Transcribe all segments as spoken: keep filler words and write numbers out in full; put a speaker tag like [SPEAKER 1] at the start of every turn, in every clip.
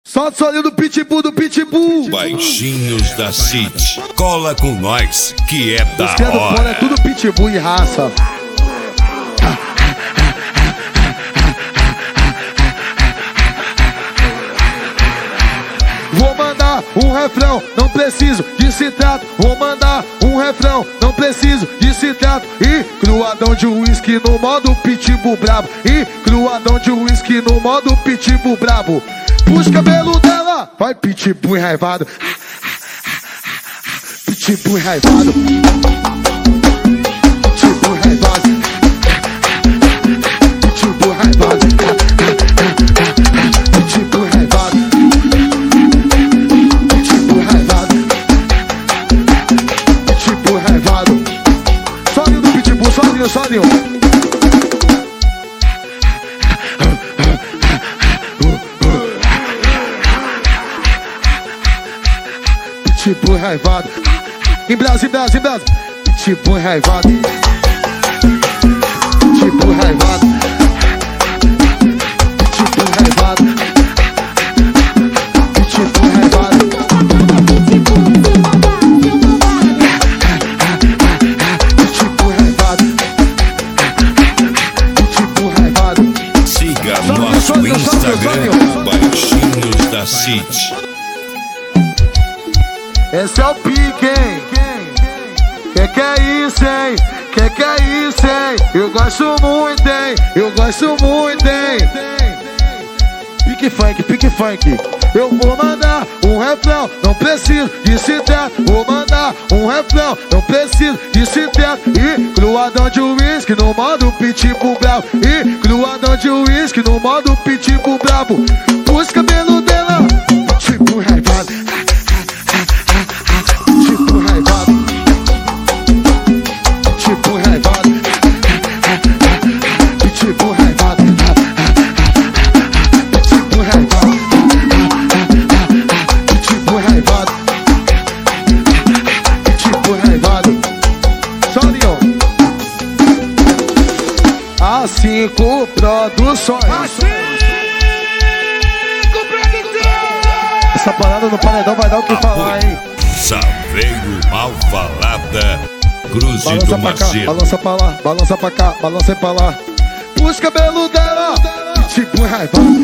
[SPEAKER 1] Solta o solinho do pitbull, do pitbull.
[SPEAKER 2] Baixinhos da City, cola com nós, que é da hora.
[SPEAKER 1] É tudo pitbull e raça. Vou mandar um refrão, não preciso de citado. Vou mandar um refrão, não preciso de citado. E cruadão de uísque no modo pitbull brabo. E cruadão de uísque no modo pitbull brabo. Puxa o cabelo dela, vai pitbull enraivado. Pitbull enraivado. Pitbull enraivado. Pitbull enraivado. Pitbull enraivado. Pitbull enraivado. Pitbull enraivado. Solinho do pitbull, solinho, solinho. Pitbull enraivado. Em Brasil, em Brasil, em Brasil. Pitbull enraivado. Pitbull enraivado. Pitbull enraivado. Pitbull enraivado. Pitbull enraivado. Pitbull enraivado.
[SPEAKER 2] Siga nosso Instagram, Baixinhos da City.
[SPEAKER 1] Esse é o pique, hein? Que que é isso, hein? Que que é isso, hein? Eu gosto muito, hein? Eu gosto muito, hein? Pique funk, pique funk. Eu vou mandar um refrão, não preciso de citado. Vou mandar um refrão, não preciso de citado. E cruadão de uísque no modo pitbull brabo. E cruadão de uísque no modo pitbull brabo. Puxa o cabelo dela, pitbull enraivado. Pitbull enraivado. Pitbull enraivado. Pitbull enraivado. Pitbull enraivado. Pitbull enraivado. Pitbull enraivado. Solinho. A cinco Produções. Essa parada no paredão vai dar o que falar, hein?
[SPEAKER 2] Saveiro mal falada, Cruz
[SPEAKER 1] balança
[SPEAKER 2] do
[SPEAKER 1] pra cá,
[SPEAKER 2] Macedo.
[SPEAKER 1] balança pra lá, balança pra cá, balança pra lá. Puxa o cabelo dela, pitbull enraivado.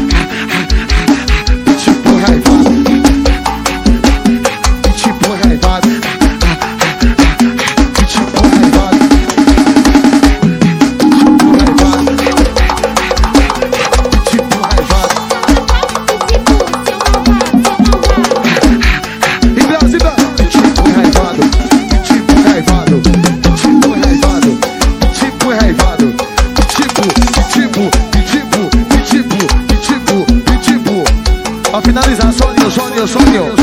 [SPEAKER 1] Pitbull enraivado. Pitbull enraivado. Pitbull enraivado. Pitbull enraivado. Pitbull enraivado. Em Brasil, pitbull enraivado. Pitbull enraivado. Pitbull enraivado. Pitbull enraivado. Pitbull, pitbull, pitbull, pitbull, pitbull, pitbull. Pra finalizar, solinho, solinho, solinho.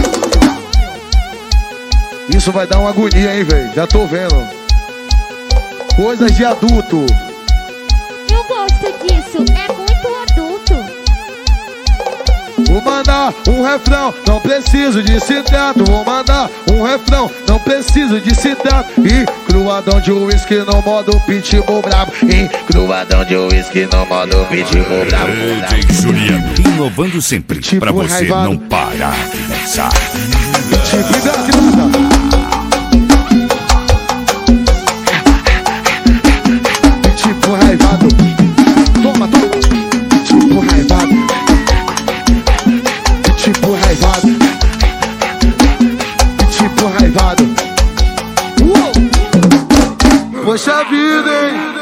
[SPEAKER 1] Isso vai dar uma agonia, hein, velho? Já tô vendo. Coisas de adulto.
[SPEAKER 3] Eu gosto disso, é muito adulto.
[SPEAKER 1] Vou mandar um refrão, não preciso de citado. Vou mandar um refrão, não preciso de citado. E cruadão de uísque no modo pitbull brabo. E cruadão de uísque no modo pitbull brabo.
[SPEAKER 2] D J Juliano, inovando sempre,
[SPEAKER 1] Pitbull
[SPEAKER 2] pra você
[SPEAKER 1] enraivado.
[SPEAKER 2] não parar de dançar.
[SPEAKER 1] Pitbull enraivado. Pitbull enraivado. Toma, toma. Pitbull enraivado. Pitbull enraivado. Pitbull enraivado. Uou! Poxa vida, hein?